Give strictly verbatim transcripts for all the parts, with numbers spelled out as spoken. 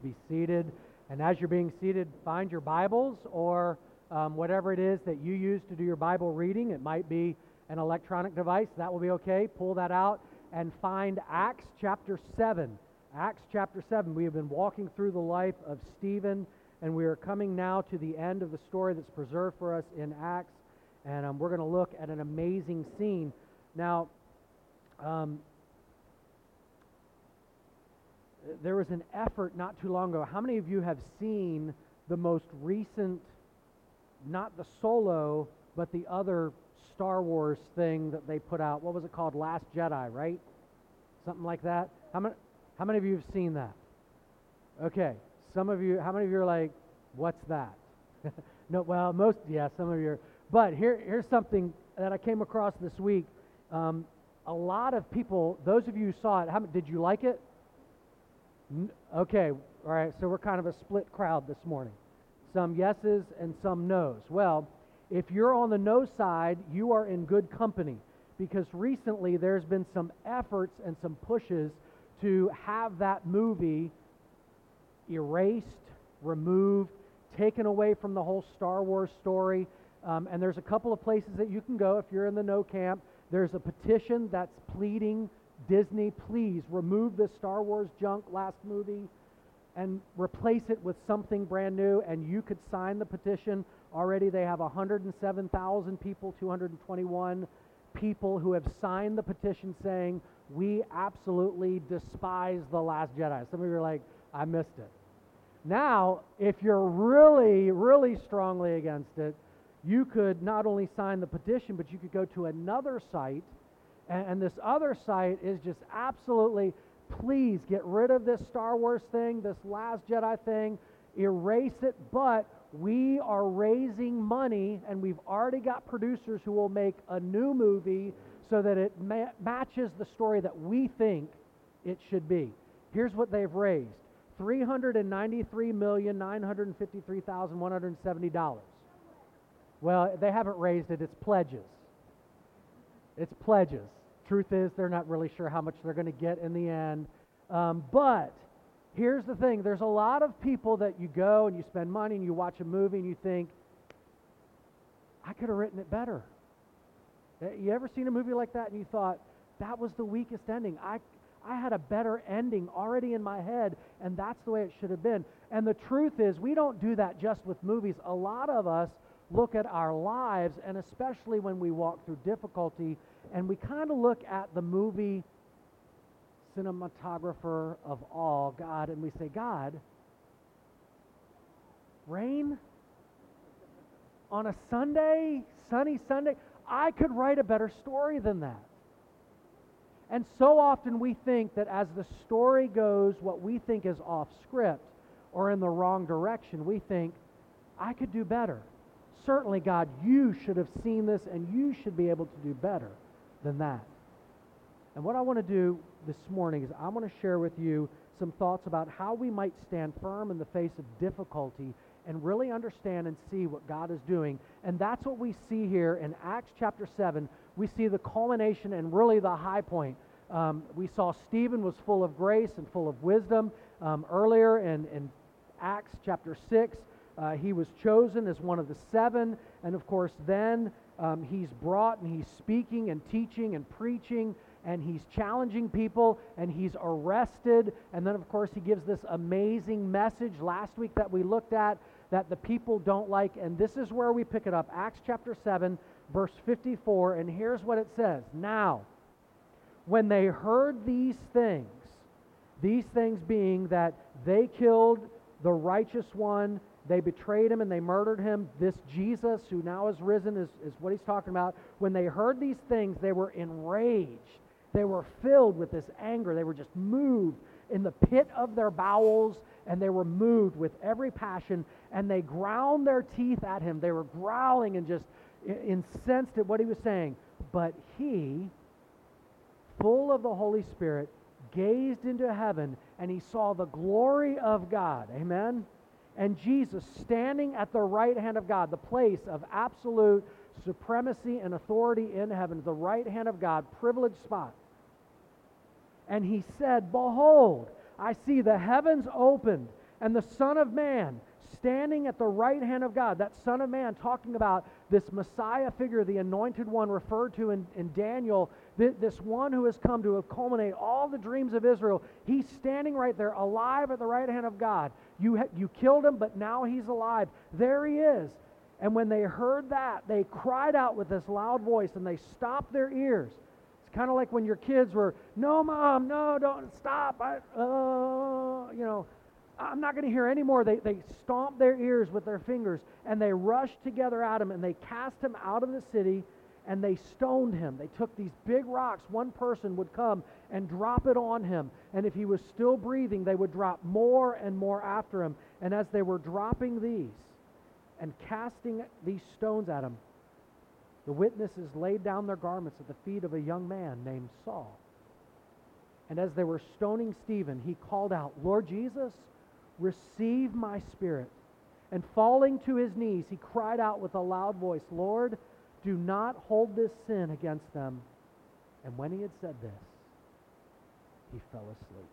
Be seated, and as you're being seated, find your Bibles or um, whatever it is that you use to do your Bible reading. It might be an electronic device, that will be okay. Pull that out and find Acts chapter seven. Acts chapter seven. We have been walking through the life of Stephen, and we are coming now to the end of the story that's preserved for us in Acts, and um, we're going to look at an amazing scene. Now, um, there was an effort not too long ago. How many of you have seen the most recent, not the Solo, but the other Star Wars thing that they put out? What was it called? Last Jedi, right? Something like that? How many, how many of you have seen that? Okay. Some of you, how many of you are like, what's that? No, well, most, yeah, some of you are. But here, here's something that I came across this week. Um, a lot of people, those of you who saw it, how, did you like it? Okay, all right, so we're kind of a split crowd this morning. Some yeses and some nos. Well, if you're on the no side, you are in good company, because recently there's been some efforts and some pushes to have that movie erased, removed, taken away from the whole Star Wars story. Um, and there's a couple of places that you can go if you're in the no camp. There's a petition that's pleading, Disney, please remove this Star Wars junk last movie and replace it with something brand new, and you could sign the petition. Already they have one hundred seven thousand people, two hundred twenty-one people who have signed the petition saying, we absolutely despise The Last Jedi. Some of you are like, I missed it. Now, if you're really, really strongly against it, you could not only sign the petition, but you could go to another site. And this other site is just absolutely, please get rid of this Star Wars thing, this Last Jedi thing, erase it, but we are raising money, and we've already got producers who will make a new movie so that it ma- matches the story that we think it should be. Here's what they've raised: three hundred ninety-three million, nine hundred fifty-three thousand, one hundred seventy dollars. Well, they haven't raised it, it's pledges. It's pledges. Truth is, they're not really sure how much they're going to get in the end. Um, but here's the thing. There's a lot of people that you go and you spend money and you watch a movie and you think, I could have written it better. You ever seen a movie like that and you thought, that was the weakest ending. I, I had a better ending already in my head, and that's the way it should have been. And the truth is, we don't do that just with movies. A lot of us look at our lives, and especially when we walk through difficulty, and we kind of look at the movie cinematographer of all, God, and we say, God, rain on a Sunday, sunny Sunday? I could write a better story than that. And so often we think that as the story goes, what we think is off script or in the wrong direction, we think, I could do better. Certainly, God, you should have seen this, and you should be able to do better than that. And what I want to do this morning is I want to share with you some thoughts about how we might stand firm in the face of difficulty and really understand and see what God is doing. And that's what we see here in Acts chapter seven. We see the culmination and really the high point. Um, we saw Stephen was full of grace and full of wisdom. Um, earlier in, in Acts chapter six, Uh, he was chosen as one of the seven, and of course then um, he's brought and he's speaking and teaching and preaching, and he's challenging people, and he's arrested, and then of course he gives this amazing message last week that we looked at that the people don't like, and this is where we pick it up. Acts chapter seven, verse fifty-four, and here's what it says. Now, when they heard these things, these things being that they killed the righteous one, they betrayed him and they murdered him. This Jesus, who now is risen, is, is what he's talking about. When they heard these things, they were enraged. They were filled with this anger. They were just moved in the pit of their bowels, and they were moved with every passion, and they ground their teeth at him. They were growling and just incensed at what he was saying. But he, full of the Holy Spirit, gazed into heaven, and he saw the glory of God. Amen? And Jesus standing at the right hand of God, the place of absolute supremacy and authority in heaven, the right hand of God, privileged spot. And he said, behold, I see the heavens opened, And the Son of Man standing at the right hand of God, that Son of Man talking about this Messiah figure, the anointed one referred to in, in Daniel, th- this one who has come to culminate all the dreams of Israel. He's standing right there, alive at the right hand of God. You, ha- you killed him, but now he's alive. There he is. And when they heard that, they cried out with this loud voice, and they stopped their ears. It's kind of like when your kids were, no, Mom, no, don't, stop. I, uh, you know, I'm not going to hear anymore. They, they stomped their ears with their fingers, and they rushed together at him, and they cast him out of the city, and they stoned him. They took these big rocks. One person would come and drop it on him, and if he was still breathing, they would drop more and more after him. And as they were dropping these and casting these stones at him, the witnesses laid down their garments at the feet of a young man named Saul. And as they were stoning Stephen, he called out, Lord Jesus, receive my spirit. And falling to his knees, he cried out with a loud voice, Lord, do not hold this sin against them. And when he had said this, he fell asleep.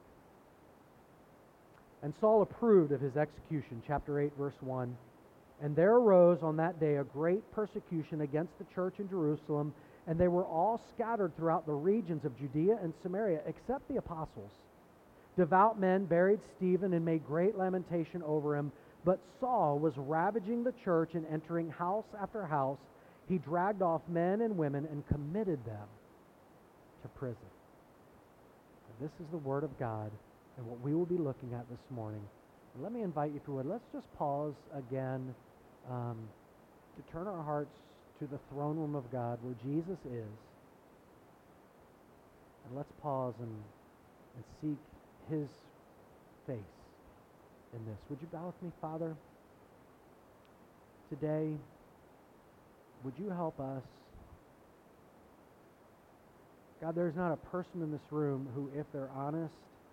And Saul approved of his execution, chapter eight, verse one. And there arose on that day a great persecution against the church in Jerusalem, and they were all scattered throughout the regions of Judea and Samaria, except the apostles. Devout men buried Stephen and made great lamentation over him. But Saul was ravaging the church and entering house after house. He dragged off men and women and committed them to prison. And this is the word of God and what we will be looking at this morning. And let me invite you, if you would, let's just pause again um, to turn our hearts to the throne room of God where Jesus is. And let's pause and, and seek his face in this. Would you bow with me, Father? Today, would you help us? God, there's not a person in this room who, if they're honest,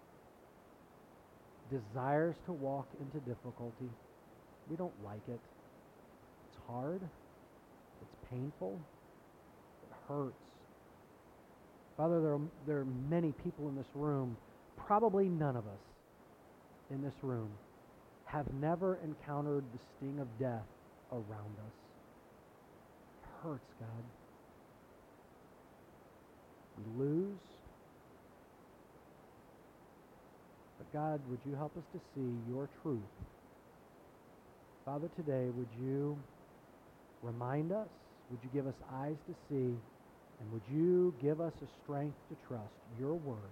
desires to walk into difficulty. We don't like it. It's hard. It's painful. It hurts. Father, there are, there are many people in this room, probably none of us in this room, have never encountered the sting of death around us. It hurts, God. We lose. But God, would you help us to see your truth? Father, today, would you remind us? Would you give us eyes to see? And would you give us a strength to trust your word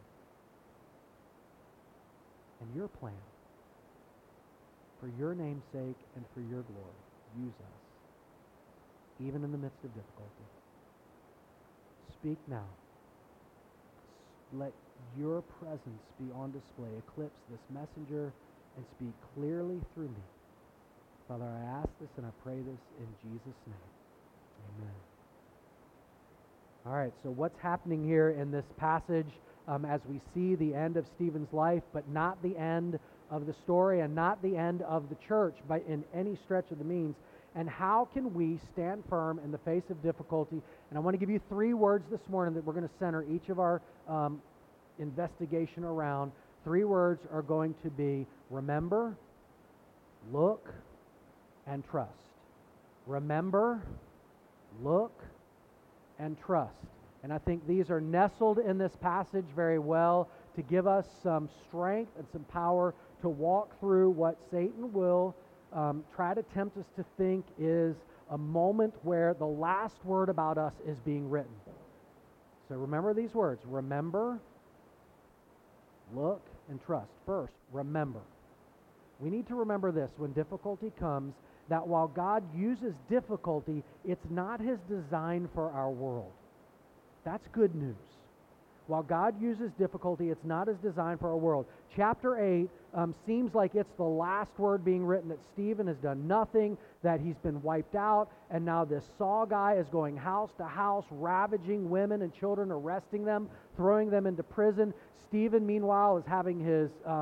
and your plan for your name's sake and for your glory? Use us, even in the midst of difficulty. Speak now. Let your presence be on display. Eclipse this messenger and speak clearly through me. Father, I ask this and I pray this in Jesus' name. Amen. All right, so what's happening here in this passage um, as we see the end of Stephen's life, but not the end of the story and not the end of the church by in any stretch of the means. And how can we stand firm in the face of difficulty? And I want to give you three words this morning that we're going to center each of our um, investigation around. Three words are going to be remember, look, and trust. Remember, look, and trust. And I think these are nestled in this passage very well to give us some strength and some power to walk through what Satan will um, try to tempt us to think is a moment where the last word about us is being written. So remember these words. Remember, look, and trust. First, remember. We need to remember this when difficulty comes, that while God uses difficulty, it's not his design for our world. That's good news. While God uses difficulty, it's not his design for our world. Chapter eight um, seems like it's the last word being written, that Stephen has done nothing, that he's been wiped out, and now this Saul guy is going house to house, ravaging women and children, arresting them, throwing them into prison. Stephen, meanwhile, is having his um,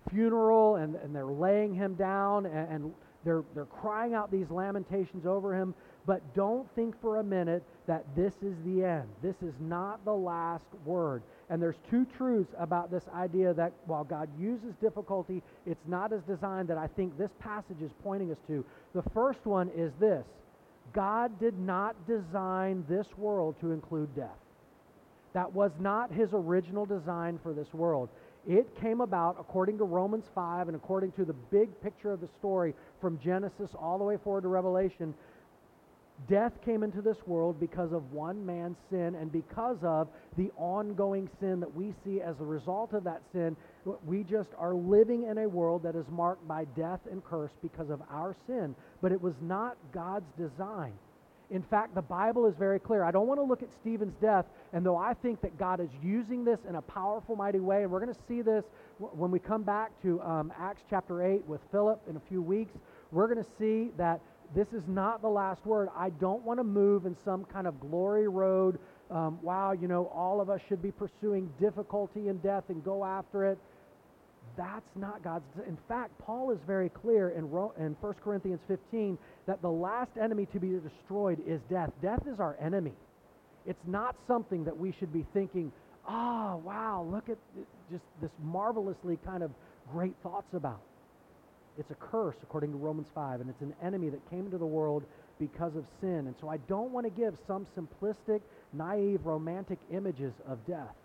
funeral, and, and they're laying him down, and, and they're, they're crying out these lamentations over him. But don't think for a minute that this is the end. This is not the last word. And there's two truths about this idea that while God uses difficulty, it's not as designed that I think this passage is pointing us to. The first one is this: God did not design this world to include death. That was not his original design for this world. It came about according to Romans five and according to the big picture of the story from Genesis all the way forward to Revelation. Death came into this world because of one man's sin, and because of the ongoing sin that we see as a result of that sin. We just are living in a world that is marked by death and curse because of our sin. But it was not God's design. In fact, the Bible is very clear. I don't want to look at Stephen's death, and though I think that God is using this in a powerful, mighty way, and we're going to see this when we come back to um, Acts chapter eight with Philip in a few weeks, we're going to see that this is not the last word. I don't want to move in some kind of glory road. Um, wow, you know, all of us should be pursuing difficulty and death and go after it. That's not God's. In fact, Paul is very clear in, Ro- in First Corinthians fifteen that the last enemy to be destroyed is death. Death is our enemy. It's not something that we should be thinking, oh, wow, look at just this marvelously kind of great thoughts about. It's a curse, according to Romans five, and it's an enemy that came into the world because of sin. And so I don't want to give some simplistic, naive, romantic images of death.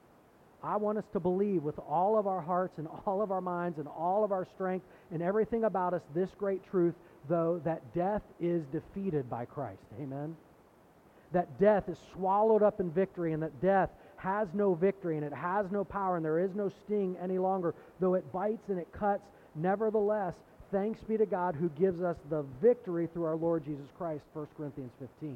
I want us to believe with all of our hearts and all of our minds and all of our strength and everything about us this great truth, though, that death is defeated by Christ. Amen? That death is swallowed up in victory, and that death has no victory, and it has no power, and there is no sting any longer. Though it bites and it cuts, nevertheless, thanks be to God who gives us the victory through our Lord Jesus Christ, First Corinthians fifteen.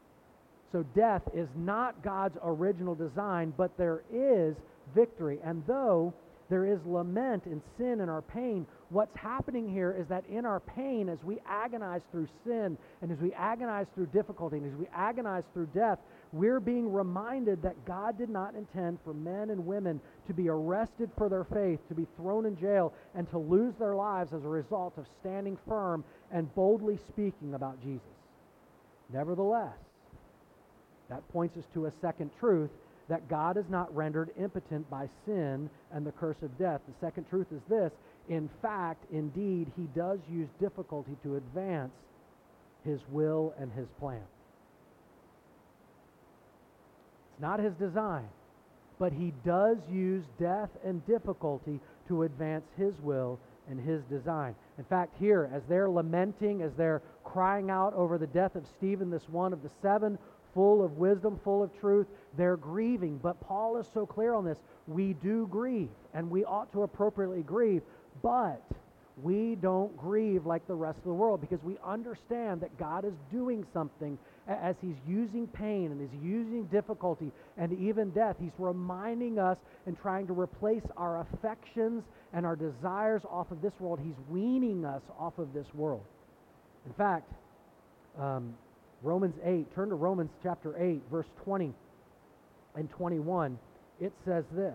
So death is not God's original design, but there is victory. And though there is lament and sin and our pain, what's happening here is that in our pain, as we agonize through sin, and as we agonize through difficulty, and as we agonize through death, we're being reminded that God did not intend for men and women to be arrested for their faith, to be thrown in jail, and to lose their lives as a result of standing firm and boldly speaking about Jesus. Nevertheless, that points us to a second truth, that God is not rendered impotent by sin and the curse of death. The second truth is this: in fact, indeed, he does use difficulty to advance his will and his plan. It's not his design, but he does use death and difficulty to advance his will and his design. In fact, here, as they're lamenting, as they're crying out over the death of Stephen, this one of the seven, full of wisdom, full of truth, they're grieving. But Paul is so clear on this. We do grieve, and we ought to appropriately grieve, but we don't grieve like the rest of the world, because we understand that God is doing something as he's using pain and he's using difficulty and even death. He's reminding us and trying to replace our affections and our desires off of this world. He's weaning us off of this world. In fact, um, Romans eight, turn to Romans chapter eight, verse twenty and twenty-one. It says this.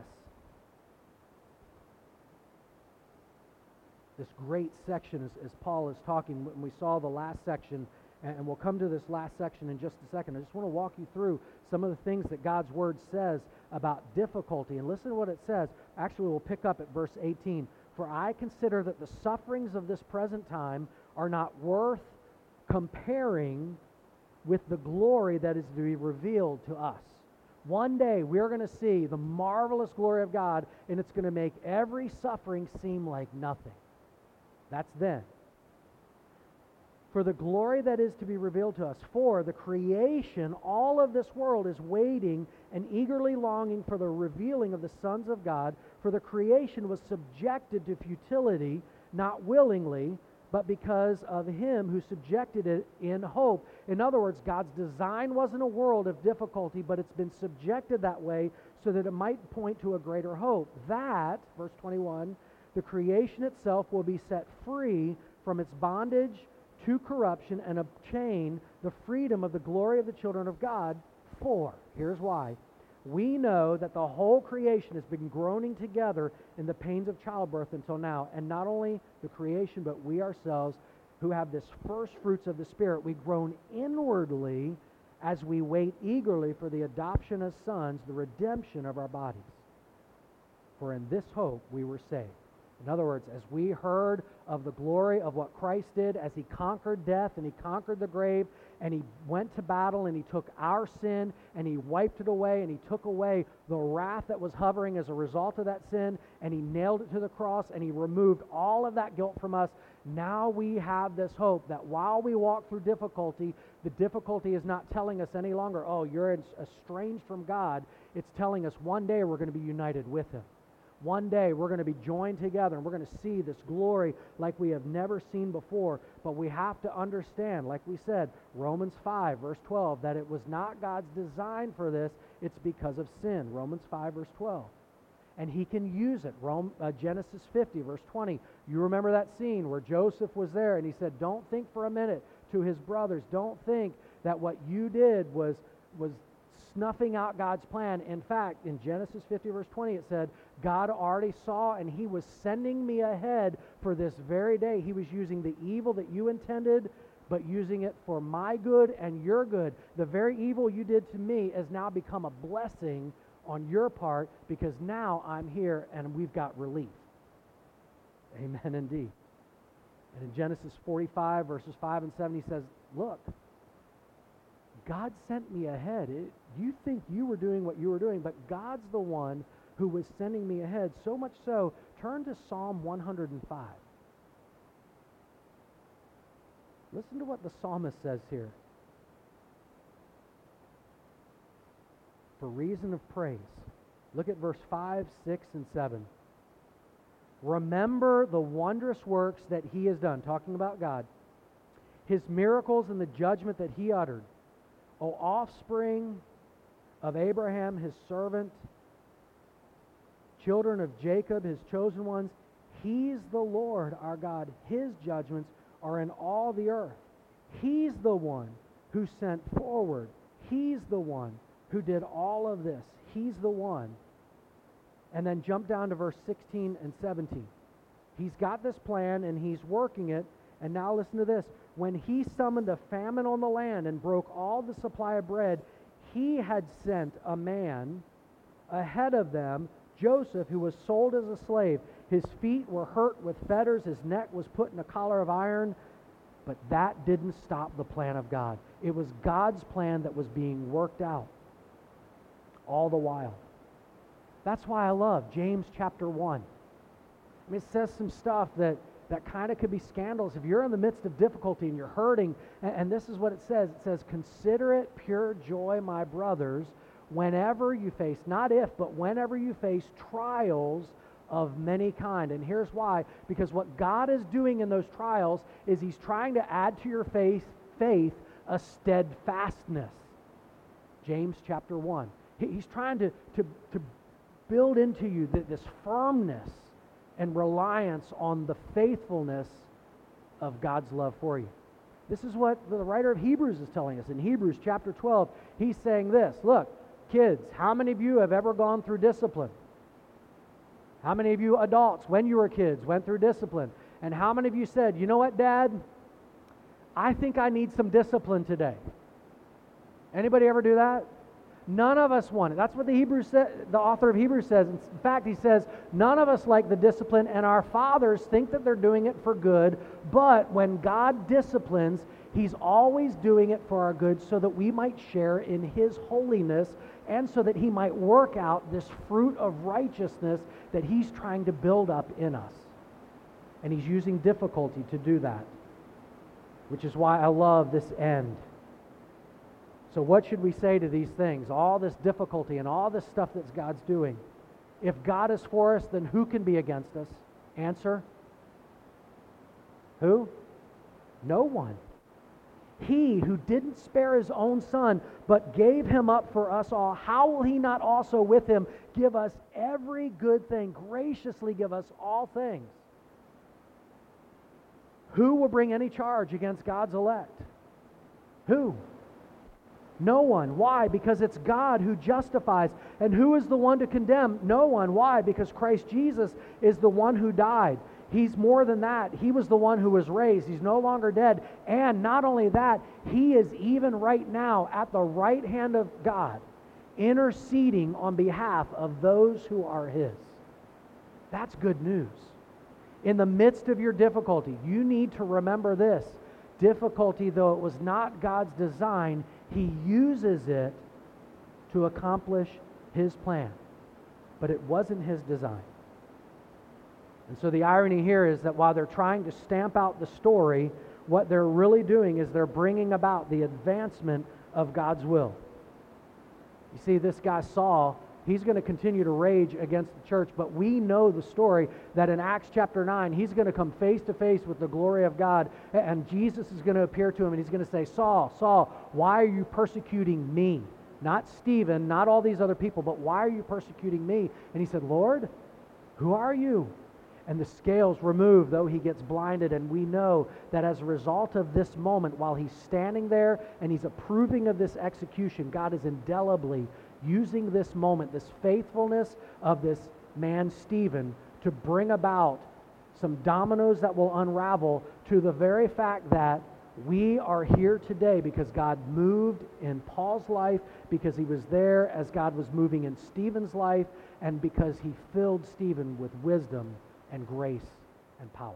This great section, as, as Paul is talking, when we saw the last section, and, and we'll come to this last section in just a second. I just want to walk you through some of the things that God's Word says about difficulty. And listen to what it says. Actually, we'll pick up at verse eighteen. For I consider that the sufferings of this present time are not worth comparing with the glory that is to be revealed to us. One day we're going to see the marvelous glory of God, and it's going to make every suffering seem like nothing. That's then. For the glory that is to be revealed to us, for the creation, all of this world is waiting and eagerly longing for the revealing of the sons of God. For the creation was subjected to futility, not willingly, but because of him who subjected it in hope. In other words, God's design wasn't a world of difficulty, but it's been subjected that way so that it might point to a greater hope. That, verse twenty-one, the creation itself will be set free from its bondage to corruption and obtain the freedom of the glory of the children of God. For, here's why, We know that the whole creation has been groaning together in the pains of childbirth until now. And not only the creation, but we ourselves who have this first fruits of the Spirit, we groan inwardly as we wait eagerly for the adoption as sons, the redemption of our bodies. For in this hope we were saved. In other words, as we heard of the glory of what Christ did as he conquered death and he conquered the grave and he went to battle and he took our sin and he wiped it away and he took away the wrath that was hovering as a result of that sin and he nailed it to the cross and he removed all of that guilt from us. Now we have this hope that while we walk through difficulty, the difficulty is not telling us any longer, oh, you're estranged from God. It's telling us one day we're going to be united with him. One day we're going to be joined together and we're going to see this glory like we have never seen before. But we have to understand, like we said, Romans five, verse twelve, that it was not God's design for this. It's because of sin. Romans five, verse twelve. And he can use it. Rome, uh, Genesis fifty, verse twenty. You remember that scene where Joseph was there and he said, don't think for a minute to his brothers. Don't think that what you did was was snuffing out God's plan. In fact, in Genesis fifty, verse twenty, it said, God already saw and he was sending me ahead for this very day. He was using the evil that you intended, but using it for my good and your good. The very evil you did to me has now become a blessing on your part because now I'm here and we've got relief. Amen indeed. And in Genesis forty-five, verses five and seven, he says, look, God sent me ahead. It, you think you were doing what you were doing, but God's the one who was sending me ahead. So much so, turn to Psalm one hundred five. Listen to what the psalmist says here. For reason of praise. Look at verse five, six, and seven. Remember the wondrous works that he has done, talking about God, his miracles and the judgment that he uttered. O offspring of Abraham, his servant, children of Jacob, his chosen ones, he's the Lord our God. His judgments are in all the earth. He's the one who sent forward. He's the one who did all of this. He's the one. And then jump down to verse sixteen and seventeen. He's got this plan and he's working it. And now listen to this. When he summoned a famine on the land and broke all the supply of bread, he had sent a man ahead of them, Joseph, who was sold as a slave. His feet were hurt with fetters. His neck was put in a collar of iron. But that didn't stop the plan of God. It was God's plan that was being worked out all the while. That's why I love James chapter one. I mean, it says some stuff that that kind of could be scandalous. If you're in the midst of difficulty and you're hurting, and, and this is what it says. It says, consider it pure joy, my brothers, whenever you face, not if, but whenever you face trials of many kind. And here's why. Because what God is doing in those trials is he's trying to add to your faith, faith a steadfastness. James chapter one. He, he's trying to, to, to build into you this firmness and reliance on the faithfulness of God's love for you. This is what the writer of Hebrews is telling us. In Hebrews chapter twelve, he's saying this. Look, kids, how many of you have ever gone through discipline? How many of you adults, when you were kids, went through discipline? And how many of you said, you know what, Dad? I think I need some discipline today. Anybody ever do that? None of us want it. That's what the Hebrews sa- the author of Hebrews says. In fact, he says, none of us like the discipline, and our fathers think that they're doing it for good, but when God disciplines, he's always doing it for our good so that we might share in his holiness and so that he might work out this fruit of righteousness that he's trying to build up in us. And he's using difficulty to do that, which is why I love this end. So what should we say to these things? All this difficulty and all this stuff that God's doing. If God is for us, then who can be against us? Answer. Who? No one. He who didn't spare his own son, but gave him up for us all, how will he not also with him give us every good thing, graciously give us all things? Who will bring any charge against God's elect? Who? No one. Why? Because it's God who justifies. And who is the one to condemn? No one. Why? Because Christ Jesus is the one who died. He's more than that. He was the one who was raised. He's no longer dead. And not only that, He is even right now at the right hand of God, interceding on behalf of those who are His. That's good news. In the midst of your difficulty, you need to remember this. Difficulty, though it was not God's design, He uses it to accomplish His plan. But it wasn't His design. And so the irony here is that while they're trying to stamp out the story, what they're really doing is they're bringing about the advancement of God's will. You see, this guy Saul, he's going to continue to rage against the church, but we know the story that in Acts chapter nine, he's going to come face to face with the glory of God, and Jesus is going to appear to him, and he's going to say, Saul, Saul, why are you persecuting me? Not Stephen, not all these other people, but why are you persecuting me? And he said, Lord, who are you? And the scales remove, though he gets blinded. And we know that as a result of this moment, while he's standing there and he's approving of this execution, God is indelibly using this moment, this faithfulness of this man Stephen, to bring about some dominoes that will unravel to the very fact that we are here today because God moved in Paul's life, because he was there as God was moving in Stephen's life, and because he filled Stephen with wisdom and grace and power.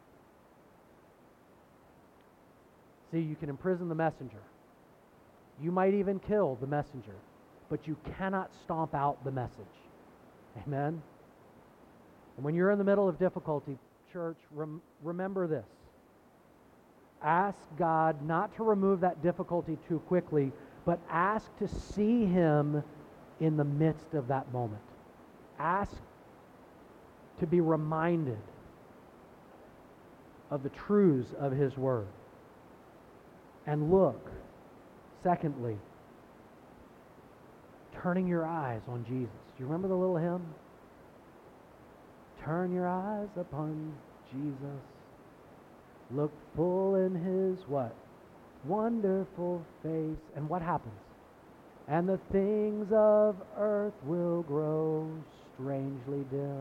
See, you can imprison the messenger. You might even kill the messenger, but you cannot stomp out the message. Amen? And when you're in the middle of difficulty, church, rem- remember this. Ask God not to remove that difficulty too quickly, but ask to see Him in the midst of that moment. Ask to be reminded of the truths of His Word. And look, secondly, turning your eyes on Jesus. Do you remember the little hymn? Turn your eyes upon Jesus. Look full in His what? Wonderful face. And what happens? And the things of earth will grow strangely dim.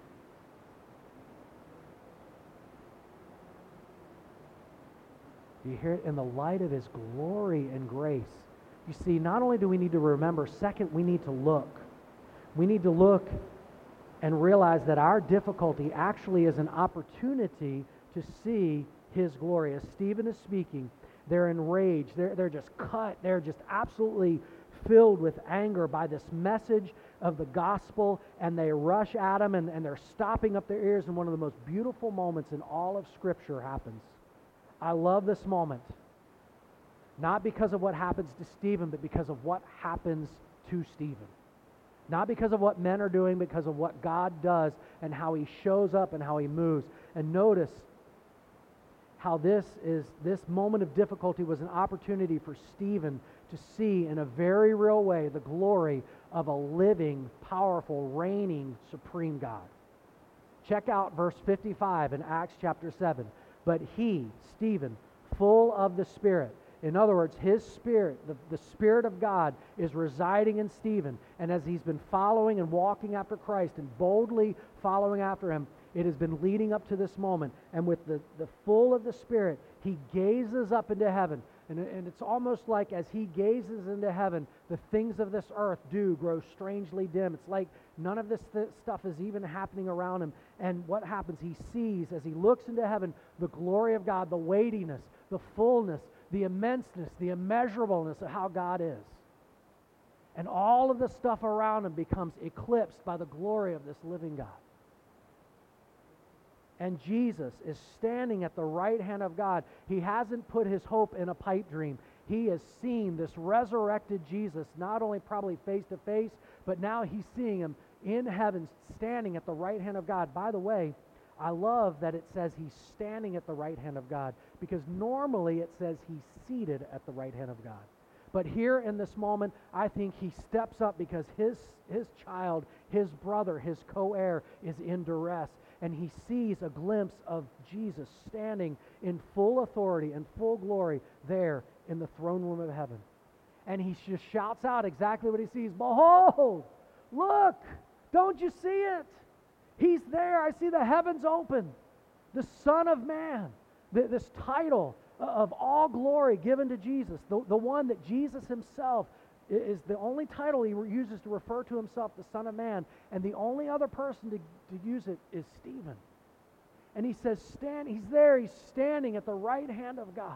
You hear it? In the light of His glory and grace. You see, not only do we need to remember, second, we need to look. We need to look and realize that our difficulty actually is an opportunity to see His glory. As Stephen is speaking, they're enraged. They're, they're just cut. They're just absolutely filled with anger by this message of the gospel, and they rush at him, and, and they're stopping up their ears, and one of the most beautiful moments in all of Scripture happens. I love this moment, not because of what happens to Stephen, but because of what happens to Stephen. Not because of what men are doing, because of what God does and how He shows up and how He moves. And notice how this is this moment of difficulty was an opportunity for Stephen to see in a very real way the glory of a living, powerful, reigning, supreme God. Check out verse fifty-five in Acts chapter seven. But he, Stephen, full of the Spirit. In other words, his Spirit, the, the Spirit of God, is residing in Stephen. And as he's been following and walking after Christ and boldly following after Him, it has been leading up to this moment. And with the, the full of the Spirit, he gazes up into heaven. And, and it's almost like as he gazes into heaven, the things of this earth do grow strangely dim. It's like none of this th- stuff is even happening around him. And what happens? He sees, as he looks into heaven, the glory of God, the weightiness, the fullness, the immenseness, the immeasurableness of how God is. And all of the stuff around him becomes eclipsed by the glory of this living God. And Jesus is standing at the right hand of God. He hasn't put his hope in a pipe dream. He has seen this resurrected Jesus, not only probably face to face, but now he's seeing Him in heaven, standing at the right hand of God. By the way, I love that it says he's standing at the right hand of God, because normally it says he's seated at the right hand of God. But here in this moment, I think he steps up because his, his child, his brother, his co-heir is in duress. And he sees a glimpse of Jesus standing in full authority and full glory there in the throne room of heaven. And he just shouts out exactly what he sees. Behold, look, don't you see it? He's there. I see the heavens open. The Son of Man, this title of all glory given to Jesus, the, the one that Jesus himself is the only title he uses to refer to himself, the Son of Man, and the only other person to, to use it is Stephen. And he says, stand, he's there, he's standing at the right hand of God.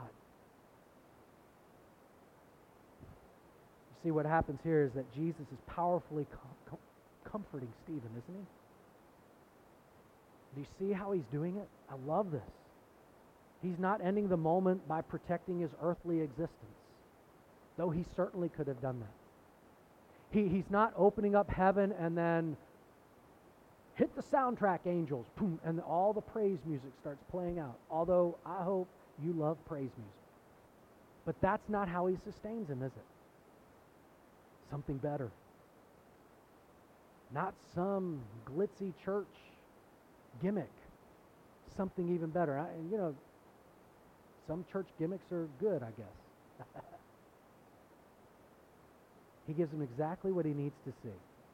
You see, what happens here is that Jesus is powerfully com- com- comforting Stephen, isn't he? Do you see how he's doing it? I love this. He's not ending the moment by protecting his earthly existence, though he certainly could have done that. He, he's not opening up heaven and then hit the soundtrack, angels, boom, and all the praise music starts playing out. Although I hope you love praise music. But that's not how he sustains him, is it? Something better. Not some glitzy church gimmick. Something even better. I, you know, some church gimmicks are good, I guess. He gives him exactly what he needs to see.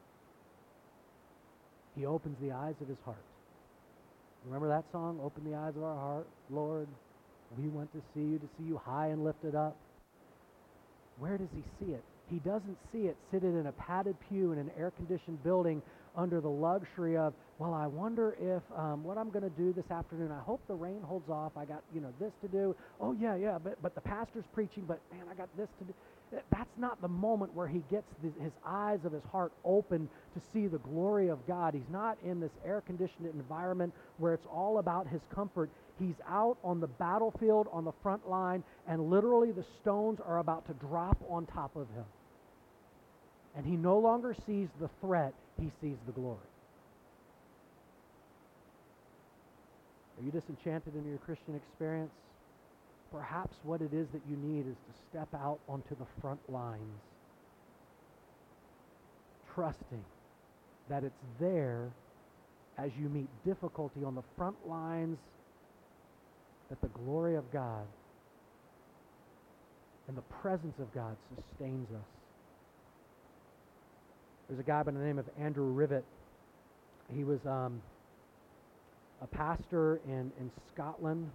He opens the eyes of his heart. Remember that song, Open the Eyes of Our Heart? Lord, we want to see you, to see you high and lifted up. Where does he see it? He doesn't see it seated in a padded pew in an air-conditioned building under the luxury of, well, I wonder if um, what I'm going to do this afternoon, I hope the rain holds off. I got, you know, this to do. Oh, yeah, yeah, but, but the pastor's preaching, but, man, I got this to do. That's not the moment where he gets the, his eyes of his heart open to see the glory of God. He's not in this air-conditioned environment where it's all about his comfort. He's out on the battlefield on the front line, and literally the stones are about to drop on top of him. And he no longer sees the threat, he sees the glory. Are you disenchanted in your Christian experience? Perhaps what it is that you need is to step out onto the front lines, trusting that it's there as you meet difficulty on the front lines that the glory of God and the presence of God sustains us. There's a guy by the name of Andrew Rivet. He was um, a pastor in, in Scotland.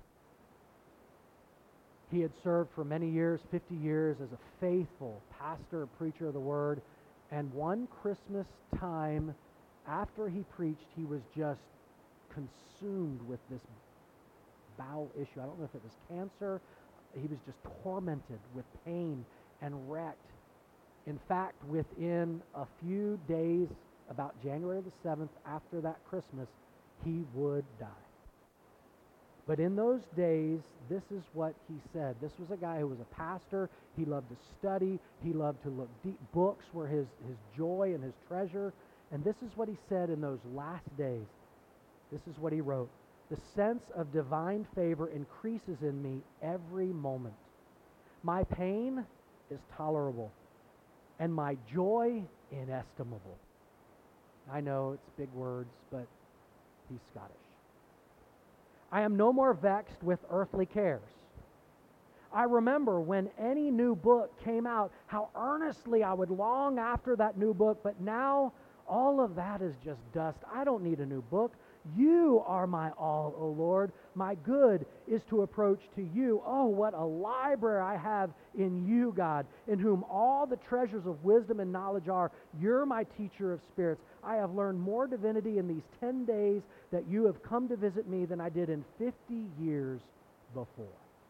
He had served for many years, fifty years, as a faithful pastor, preacher of the word. And one Christmas time, after he preached, he was just consumed with this bowel issue. I don't know if it was cancer. He was just tormented with pain and wrecked. In fact, within a few days, about January the seventh, after that Christmas, he would die. But in those days, this is what he said. This was a guy who was a pastor. He loved to study. He loved to look deep. Books were his, his joy and his treasure. And this is what he said in those last days. This is what he wrote. The sense of divine favor increases in me every moment. My pain is tolerable, and my joy inestimable. I know it's big words, but he's Scottish. I am no more vexed with earthly cares. I remember when any new book came out, how earnestly I would long after that new book, but now all of that is just dust. I don't need a new book. You are my all, O Lord. My good is to approach to you. Oh, what a library I have in you, God, in whom all the treasures of wisdom and knowledge are. You're my teacher of spirits. I have learned more divinity in these ten days that you have come to visit me than I did in fifty years before.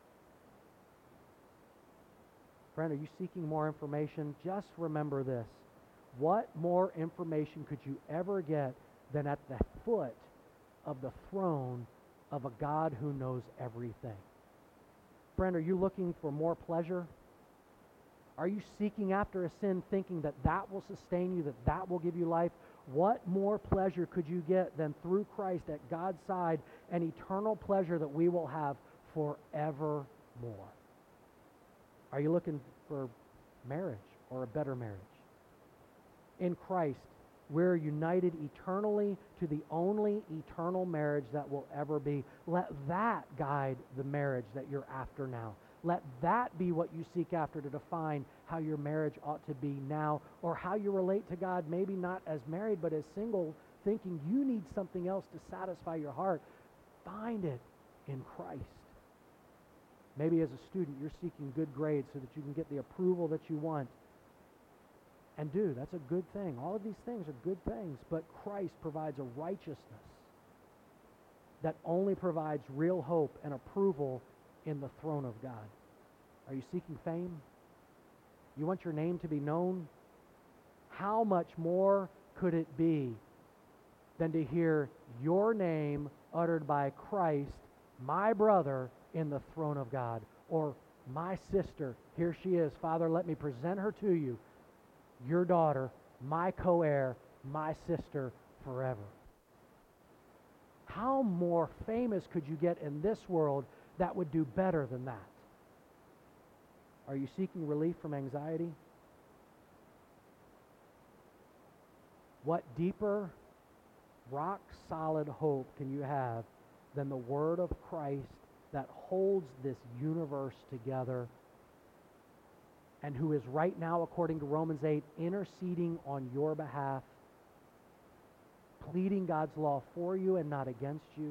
Friend, are you seeking more information? Just remember this. What more information could you ever get than at the foot of the throne of a God who knows everything? Friend, are you looking for more pleasure? Are you seeking after a sin thinking that that will sustain you, that that will give you life? What more pleasure could you get than through Christ at God's side, an eternal pleasure that we will have forevermore? Are you looking for marriage or a better marriage? In Christ, we're united eternally to the only eternal marriage that will ever be. Let that guide the marriage that you're after now. Let that be what you seek after to define how your marriage ought to be now, or how you relate to God, maybe not as married but as single, thinking you need something else to satisfy your heart. Find it in Christ. Maybe as a student, you're seeking good grades so that you can get the approval that you want. And do, that's a good thing. All of these things are good things, but Christ provides a righteousness that only provides real hope and approval in the throne of God. Are you seeking fame? You want your name to be known? How much more could it be than to hear your name uttered by Christ, my brother, in the throne of God? Or my sister, here she is. Father, let me present her to you. Your daughter, my co-heir, my sister forever. How more famous could you get in this world that would do better than that? Are you seeking relief from anxiety? What deeper, rock-solid hope can you have than the word of Christ that holds this universe together, and who is right now, according to Romans eight, interceding on your behalf, pleading God's law for you and not against you?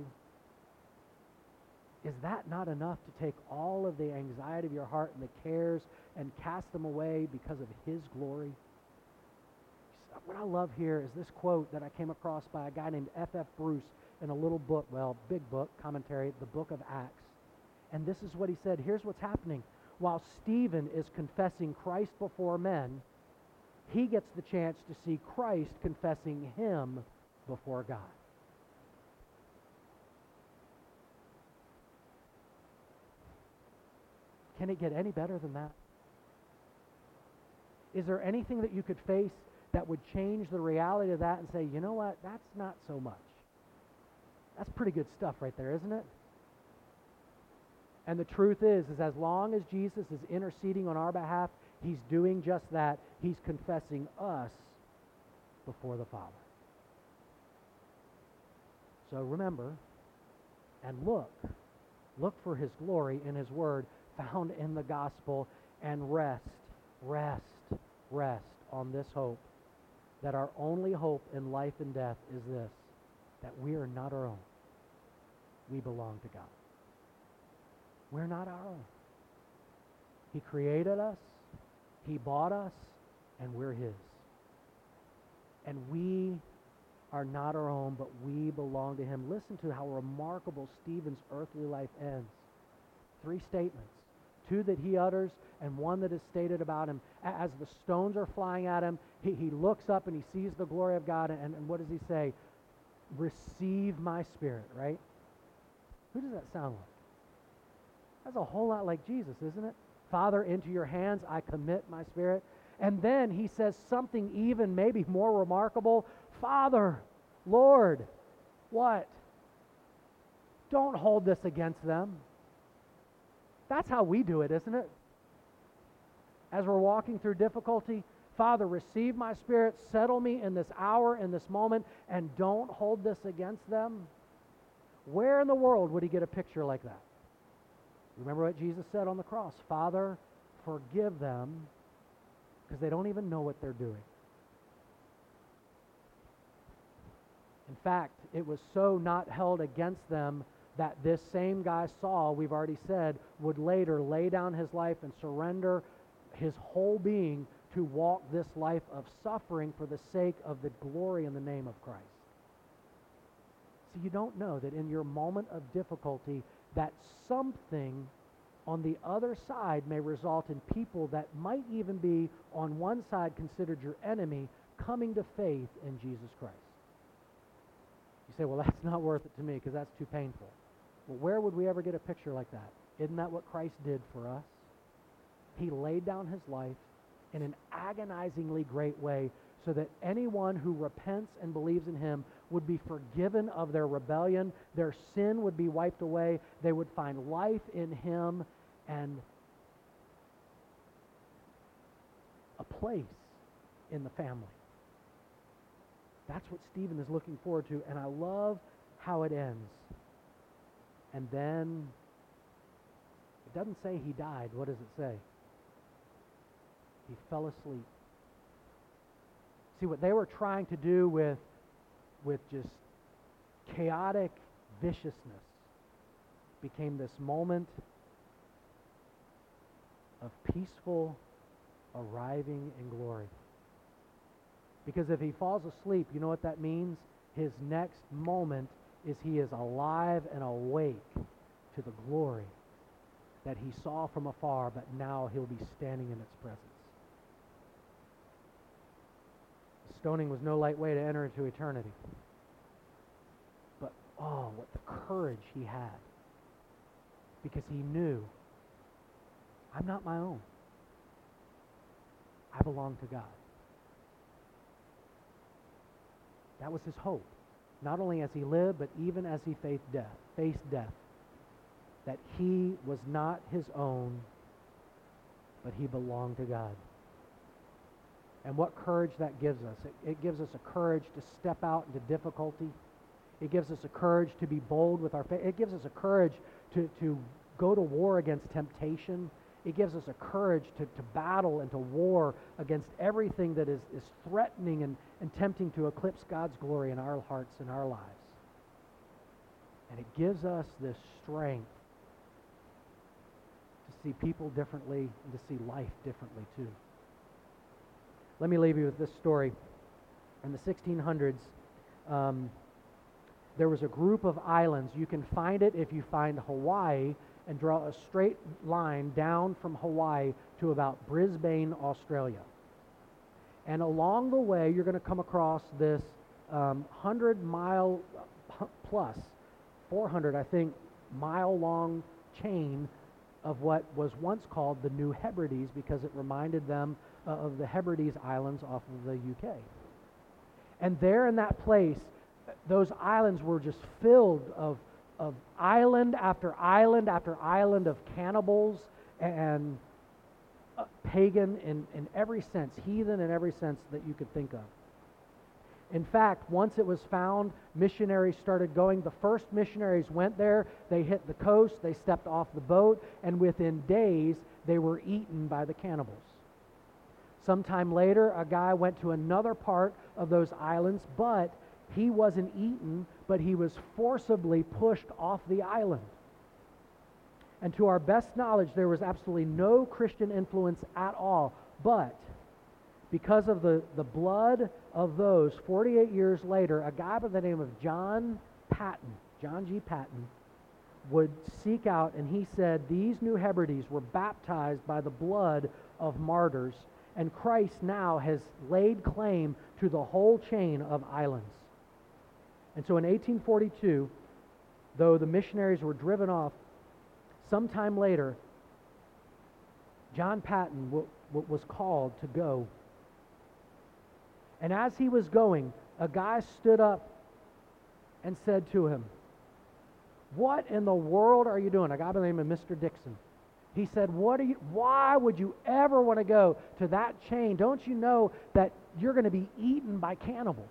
Is that not enough to take all of the anxiety of your heart and the cares and cast them away because of His glory? What I love here is this quote that I came across by a guy named F F Bruce in a little book, well, big book, commentary, the book of Acts. And this is what he said. Here's what's happening. While Stephen is confessing Christ before men, he gets the chance to see Christ confessing him before God. Can it get any better than that? Is there anything that you could face that would change the reality of that and say, you know what, that's not so much? That's pretty good stuff right there, isn't it? And the truth is, is as long as Jesus is interceding on our behalf, He's doing just that. He's confessing us before the Father. So remember and look. Look for His glory in His Word found in the gospel, and rest, rest, rest on this hope, that our only hope in life and death is this, that we are not our own. We belong to God. We're not our own. He created us, He bought us, and we're His. And we are not our own, but we belong to Him. Listen to how remarkable Stephen's earthly life ends. Three statements. Two that he utters, and one that is stated about him. As the stones are flying at him, he, he looks up and he sees the glory of God, and, and what does he say? Receive my spirit, right? Who does that sound like? That's a whole lot like Jesus, isn't it? Father, into your hands I commit my spirit. And then he says something even maybe more remarkable. Father, Lord, what? Don't hold this against them. That's how we do it, isn't it? As we're walking through difficulty, Father, receive my spirit, settle me in this hour, in this moment, and don't hold this against them. Where in the world would he get a picture like that? Remember what Jesus said on the cross, Father, forgive them, because they don't even know what they're doing. In fact, it was so not held against them that this same guy, Saul, we've already said, would later lay down his life and surrender his whole being to walk this life of suffering for the sake of the glory in the name of Christ. So you don't know that in your moment of difficulty, that something on the other side may result in people that might even be on one side considered your enemy coming to faith in Jesus Christ. You say, well, that's not worth it to me because that's too painful. Well, where would we ever get a picture like that? Isn't that what Christ did for us? He laid down His life in an agonizingly great way so that anyone who repents and believes in Him would be forgiven of their rebellion, their sin would be wiped away, they would find life in Him and a place in the family. That's what Stephen is looking forward to, and I love how it ends. And then, it doesn't say he died. What does it say? He fell asleep. See, what they were trying to do with, with just chaotic viciousness became this moment of peaceful arriving in glory. Because if he falls asleep, you know what that means? His next moment is he is alive and awake to the glory that he saw from afar, but now he'll be standing in its presence. Stoning was no light way to enter into eternity. But, oh, what the courage he had. Because he knew, I'm not my own. I belong to God. That was his hope. Not only as he lived, but even as he faced death, faced death. That he was not his own, but he belonged to God. And what courage that gives us. It, it gives us a courage to step out into difficulty. It gives us a courage to be bold with our faith. It gives us a courage to, to go to war against temptation. It gives us a courage to, to battle and to war against everything that is, is threatening and, and tempting to eclipse God's glory in our hearts and our lives. And it gives us this strength to see people differently and to see life differently too. Let me leave you with this story. In the sixteen hundreds, um, there was a group of islands. You can find it if you find Hawaii and draw a straight line down from Hawaii to about Brisbane, Australia. And along the way, you're going to come across this um, one hundred mile plus, four hundred, I think, mile long chain of what was once called the New Hebrides, because it reminded them uh, of the Hebrides Islands off of the U K. And there in that place, those islands were just filled of, of island after island after island of cannibals and uh, pagan in, in every sense, heathen in every sense that you could think of. In fact, once it was found, missionaries started going. The first missionaries went there, they hit the coast, they stepped off the boat, and within days, they were eaten by the cannibals. Sometime later, a guy went to another part of those islands, but he wasn't eaten, but he was forcibly pushed off the island. And to our best knowledge, there was absolutely no Christian influence at all, but because of the, the blood of those, forty-eight years later, a guy by the name of John Paton, John G. Paton, would seek out, and he said these New Hebrides were baptized by the blood of martyrs, and Christ now has laid claim to the whole chain of islands. And so in eighteen forty-two, though the missionaries were driven off, sometime later, John Paton w- w- was called to go. And as he was going, a guy stood up and said to him, "What in the world are you doing?" A guy by the name of Mister Dixon. He said, "What are you, why would you ever want to go to that chain? Don't you know that you're going to be eaten by cannibals?"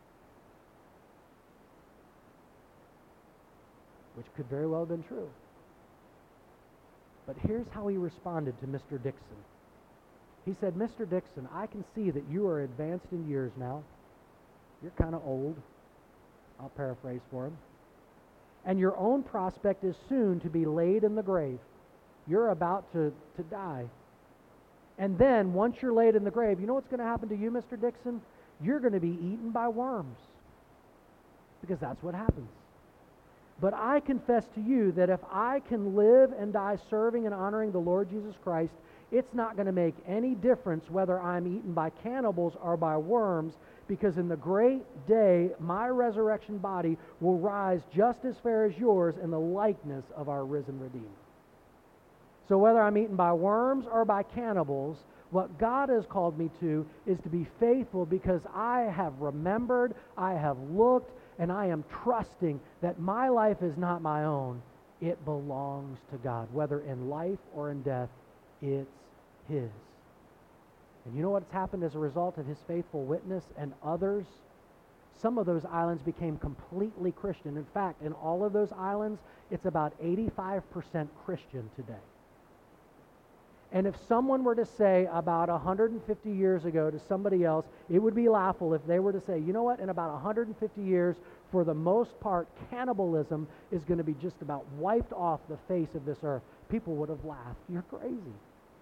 Which could very well have been true. But here's how he responded to Mister Dixon. He said, "Mister Dixon, I can see that you are advanced in years now. You're kind of old." I'll paraphrase for him. "And your own prospect is soon to be laid in the grave. You're about to, to die. And then, once you're laid in the grave, you know what's going to happen to you, Mister Dixon? You're going to be eaten by worms. Because that's what happens. But I confess to you that if I can live and die serving and honoring the Lord Jesus Christ, it's not going to make any difference whether I'm eaten by cannibals or by worms, because in the great day, my resurrection body will rise just as fair as yours in the likeness of our risen Redeemer." So whether I'm eaten by worms or by cannibals, what God has called me to is to be faithful, because I have remembered, I have looked, and I am trusting that my life is not my own. It belongs to God. Whether in life or in death, it's His. And you know what's happened as a result of his faithful witness and others? Some of those islands became completely Christian. In fact, in all of those islands, it's about eighty-five percent Christian today. And if someone were to say about one hundred fifty years ago to somebody else, it would be laughable if they were to say, you know what, in about one hundred fifty years, for the most part, cannibalism is going to be just about wiped off the face of this earth. People would have laughed. You're crazy.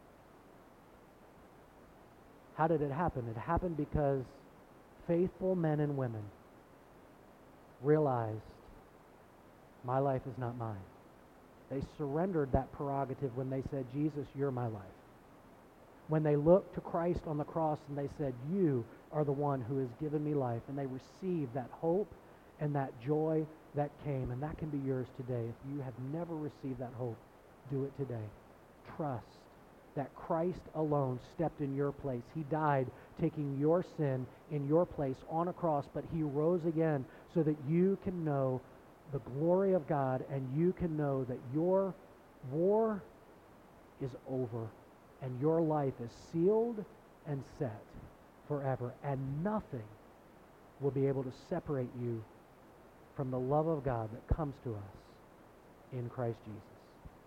How did it happen? It happened because faithful men and women realized, my life is not mine. They surrendered that prerogative when they said, Jesus, you're my life. When they looked to Christ on the cross and they said, you are the one who has given me life, and they received that hope and that joy that came, and that can be yours today. If you have never received that hope, do it today. Trust that Christ alone stepped in your place. He died taking your sin in your place on a cross, but he rose again so that you can know the glory of God, and you can know that your war is over and your life is sealed and set forever, and nothing will be able to separate you from the love of God that comes to us in Christ Jesus.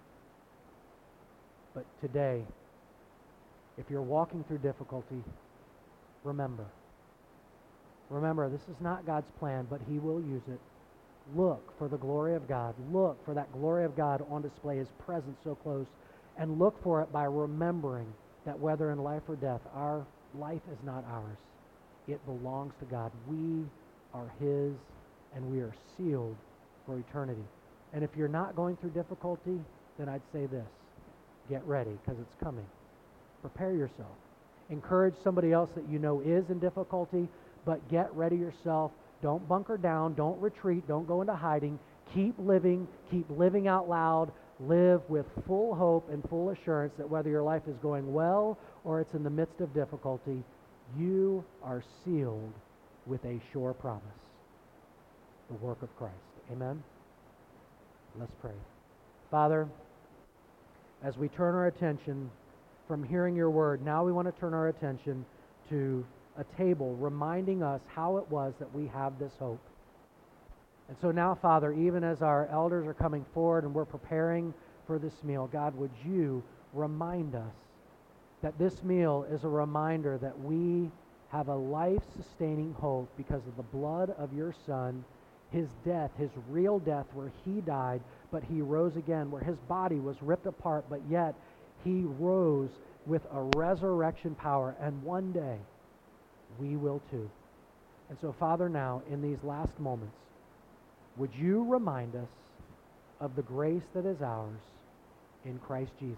But today, if you're walking through difficulty, remember, remember this is not God's plan, but he will use it. Look for the glory of God. Look for that glory of God on display, his presence so close, and look for it by remembering that whether in life or death, our life is not ours. It belongs to God. We are his, and we are sealed for eternity. And if you're not going through difficulty, then I'd say this: get ready, because it's coming. Prepare yourself. Encourage somebody else that you know is in difficulty, but get ready yourself. Don't bunker down. Don't retreat. Don't go into hiding. Keep living. Keep living out loud. Live with full hope and full assurance that whether your life is going well or it's in the midst of difficulty, you are sealed with a sure promise: the work of Christ. Amen? Let's pray. Father, as we turn our attention from hearing your word, now we want to turn our attention to a table reminding us how it was that we have this hope. And so now, Father, even as our elders are coming forward and we're preparing for this meal, God, would you remind us that this meal is a reminder that we have a life-sustaining hope because of the blood of your Son, his death, his real death, where he died, but he rose again, where his body was ripped apart, but yet he rose with a resurrection power, and one day we will too. And so, Father, now, in these last moments, would you remind us of the grace that is ours in Christ Jesus?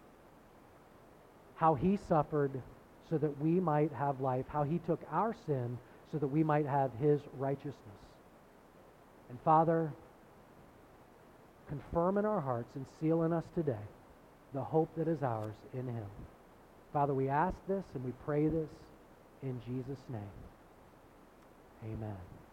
How he suffered so that we might have life, how he took our sin so that we might have his righteousness. And Father, confirm in our hearts and seal in us today the hope that is ours in him. Father, we ask this and we pray this in Jesus' name. Amen.